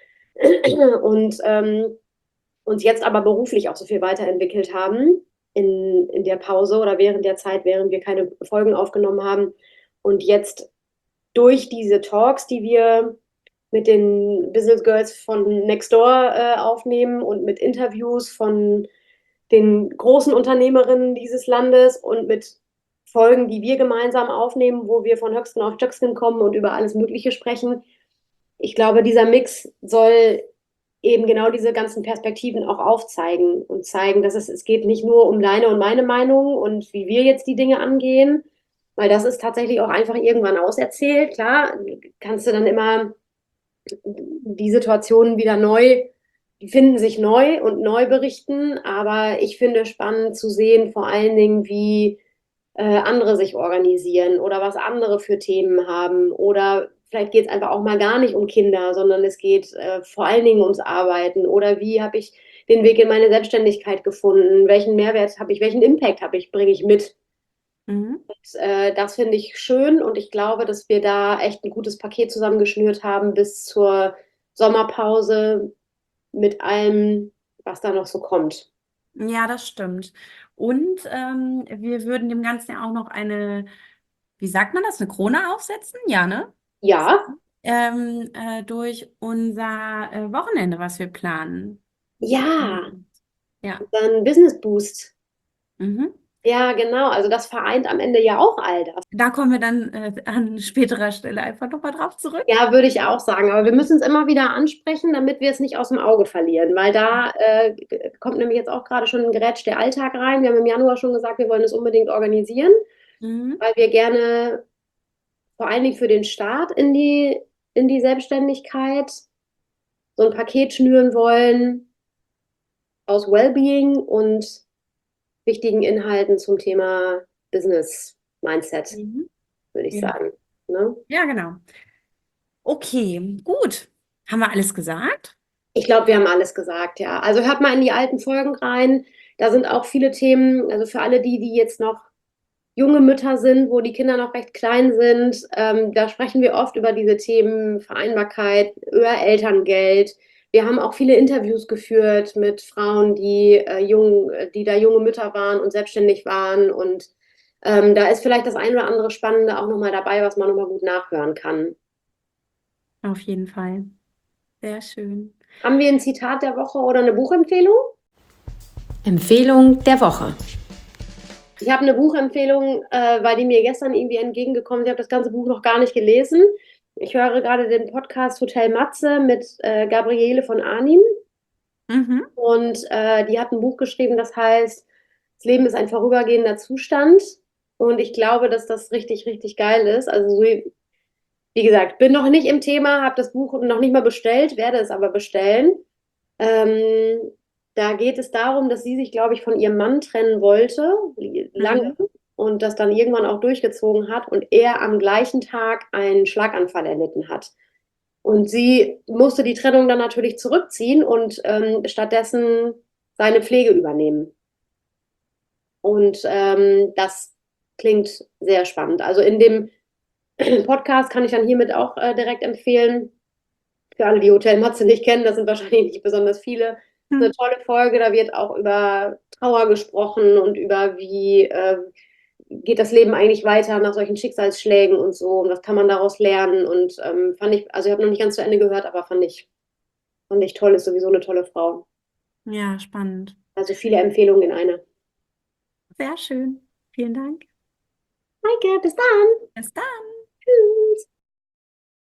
Und ähm, uns jetzt aber beruflich auch so viel weiterentwickelt haben in, in der Pause oder während der Zeit, während wir keine Folgen aufgenommen haben. Und jetzt durch diese Talks, die wir mit den Business Girls von Nextdoor äh, aufnehmen und mit Interviews von den großen Unternehmerinnen dieses Landes und mit Folgen, die wir gemeinsam aufnehmen, wo wir von Höchsten auf Stöckskin kommen und über alles Mögliche sprechen. Ich glaube, dieser Mix soll eben genau diese ganzen Perspektiven auch aufzeigen und zeigen, dass es, es geht nicht nur um deine und meine Meinung und wie wir jetzt die Dinge angehen, weil das ist tatsächlich auch einfach irgendwann auserzählt. Klar, kannst du dann immer die Situationen wieder neu, die finden sich neu und neu berichten, aber ich finde spannend zu sehen, vor allen Dingen, wie äh, andere sich organisieren oder was andere für Themen haben. Oder vielleicht geht es einfach auch mal gar nicht um Kinder, sondern es geht äh, vor allen Dingen ums Arbeiten. Oder wie habe ich den Weg in meine Selbstständigkeit gefunden? Welchen Mehrwert habe ich? Welchen Impact habe ich, bringe ich mit? mhm. Und, äh, das finde ich schön und ich glaube, dass wir da echt ein gutes Paket zusammengeschnürt haben bis zur Sommerpause mit allem, was da noch so kommt. Ja, das stimmt. Und ähm, wir würden dem Ganzen ja auch noch eine, wie sagt man das, eine Krone aufsetzen? Ja, ne? Ja, Ähm, äh, durch unser äh, Wochenende, was wir planen. ja, Mhm. Ja. dann Business Boost. Mhm. Ja, genau. Also das vereint am Ende ja auch all das. Da kommen wir dann äh, an späterer Stelle einfach nochmal drauf zurück. Ja, würde ich auch sagen. Aber wir müssen es immer wieder ansprechen, damit wir es nicht aus dem Auge verlieren. Weil da äh, kommt nämlich jetzt auch gerade schon ein Gerätsch der Alltag rein. Wir haben im Januar schon gesagt, wir wollen es unbedingt organisieren, Mhm. weil wir gerne vor allen Dingen für den Start in die, in die Selbstständigkeit so ein Paket schnüren wollen aus Wellbeing und wichtigen Inhalten zum Thema Business Mindset, Mhm. würde ich Ja. sagen. Ne? Ja, genau. Okay, gut. Haben wir alles gesagt? Ich glaube, wir haben alles gesagt, ja. Also hört mal in die alten Folgen rein. Da sind auch viele Themen, also für alle die, die jetzt noch junge Mütter sind, wo die Kinder noch recht klein sind, ähm, da sprechen wir oft über diese Themen Vereinbarkeit, über Elterngeld. Wir haben auch viele Interviews geführt mit Frauen, die, äh, jung, die da junge Mütter waren und selbstständig waren. Und ähm, da ist vielleicht das ein oder andere Spannende auch nochmal dabei, was man nochmal gut nachhören kann. Auf jeden Fall. Sehr schön. Haben wir ein Zitat der Woche oder eine Buchempfehlung? Empfehlung der Woche. Ich habe eine Buchempfehlung, äh, weil die mir gestern irgendwie entgegengekommen ist. Ich habe das ganze Buch noch gar nicht gelesen. Ich höre gerade den Podcast Hotel Matze mit äh, Gabriele von Arnim. Mhm. Und äh, die hat ein Buch geschrieben, das heißt, das Leben ist ein vorübergehender Zustand. Und ich glaube, dass das richtig, richtig geil ist. Also, so, wie gesagt, bin noch nicht im Thema, habe das Buch noch nicht mal bestellt, werde es aber bestellen. Ähm, Da geht es darum, dass sie sich, glaube ich, von ihrem Mann trennen wollte, lange, Mhm. und das dann irgendwann auch durchgezogen hat und er am gleichen Tag einen Schlaganfall erlitten hat. Und sie musste die Trennung dann natürlich zurückziehen und ähm, stattdessen seine Pflege übernehmen. Und ähm, das klingt sehr spannend. Also in dem Podcast kann ich dann hiermit auch äh, direkt empfehlen. Für alle, die Hotel Matze nicht kennen, das sind wahrscheinlich nicht besonders viele. Das ist eine Hm. tolle Folge, da wird auch über Trauer gesprochen und über wie äh, geht das Leben eigentlich weiter nach solchen Schicksalsschlägen und so und was kann man daraus lernen. Und ähm, fand ich, also ich habe noch nicht ganz zu Ende gehört, aber fand ich, fand ich toll, ist sowieso eine tolle Frau. Ja, spannend. Also viele Empfehlungen in einer. Sehr schön. Vielen Dank. Maike, bis dann! Bis dann.